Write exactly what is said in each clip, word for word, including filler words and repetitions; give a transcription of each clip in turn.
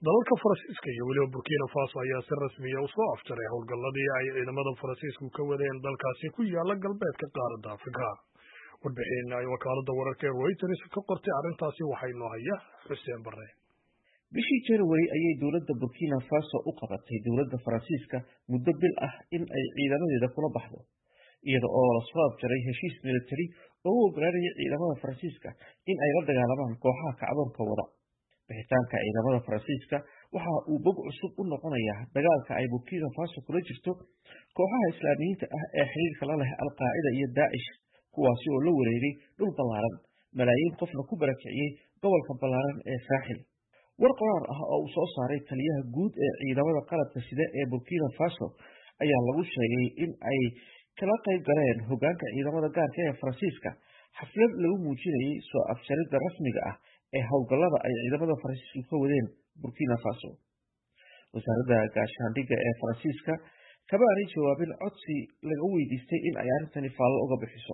dalalka Faransiiska iyo weliba Burkina Faso ayaa si rasmi ah u soo afjaray howlgalladii ay ciidamada Faransiisku ka wadeen dalkaasi ku yaala galbeedka qaaradda Afrika. Warbixin ay wakaaladda wararka ee Reuters ka qortay arrintaasi waxaa inoo haya Xuseen Barre. bishii January ayay dowladda Burkina Faso u qabatay dowladda Faransiiska muddo bil ah in ay ciidamadeeda kula baxdo, iyada oo la soo afjaray heshiis militari oo u oggolaanaya ciidamada Faransiiska in ay la dagaalamaan kooxaha kacdoonka wada. bixitaanka ciidamada Faransiiska waxa uu bog cusub u noqonayaa dagaalka ay Burkina Faso kula jirto kooxaha Islaamiyiinta ah ee xiriirka la leh Al-Qaacida iyo Daacish, kuwaasi oo la wareegay dhul ballaaran, malaayiin qofna ku barakiciyay gobolka ballaaran ee Saaxil. war qoraal ah oo uu soo saaray taliyaha guud ee ciidamada qalabka sida ee Burkina Faso ayaa lagu sheegay in ay kala qayb galeen hoggaanka ciidamada gaarka ee Faransiiska xaflad lagu muujinayay soo afjaridda rasmiga ah ee howlgallada ay ciidamada Faransiisku ka wadeen Burkina Faso. wasaaradda gaashaandhigga ee Faransiiska kama aanay jawaabin codsi laga weydiistay in ay arrintani faallo uga bixiso.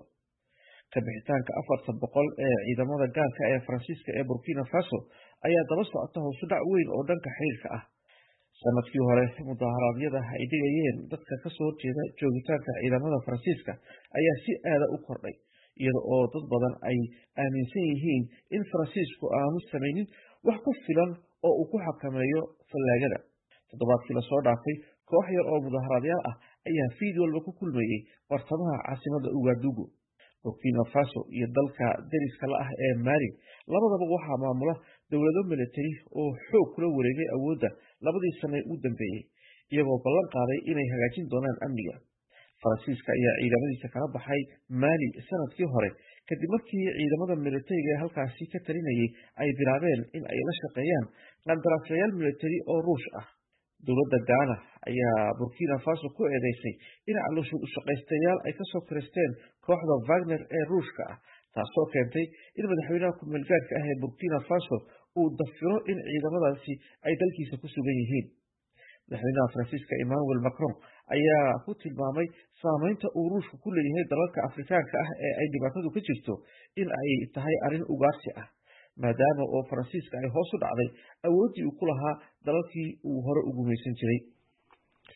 ka bixitaanka afartan boqol ee ciidamada gaarka ee Faransiiska ee Burkina Faso ayaa daba socota hoos u dhac weyn oo dhanka xiriirka ah. sanadkii hore mudaharaadyada ay dhigayeen dadka ka soo horjeeda joogitaanka ciidamada Faransiiska ayaa si aada u kordhay, iyada oo dad badan ay aaminsan yihiin in Faransiisku aanu samaynin wax ku filan oo uu ku xakameeyo fallaagada. toddobaadkii lasoo dhaafay, koox yar oo mudaharaadyaal ah ayaa fiid walba ku kulmayey bartamaha caasimadda Ouagadougou. Burkina Faso iyo dalka dariska la ah ee Mali labadaba waxaa maamula dowlado militari oo xoog kula wareegay awoodda labadii sano ee u dambeeyey, iyagoo ballan qaaday inay hagaajin doonaan amniga. Faransiiska ayaa ciidamadiisa kala baxay Mali sanadkii hore kadib markii ciidamada militariga ee halkaasi ka talinayay ay bilaabeen in ay la shaqeeyaan qandaraaslayaal militari oo Ruush ah. dowladda Ghana ayaa Burkina Faso ku eedeysay in caloosha u shaqaystayaal ay ka soo kiristeen kooxda Wagner ee Ruushka ah, taasoo keentay in madaxweynaha ku-meel gaarka ah ee Burkina Faso uu dafiro in ciidamadaasi ay dalkiisa ku sugan yihiin. madaxweynaha Faransiiska Emmanuel Macron ayaa ku tilmaamay saameynta uu Ruushku ku leeyahay dalalka Afrikaanka ah ee ay dhibaatadu ka jirto in ay tahay arrin ugaarsi ah, maadaama oo Faransiiska ay hoos u dhacday awooddii uu ku lahaa dalalkii uu hore u gumaysan jiray.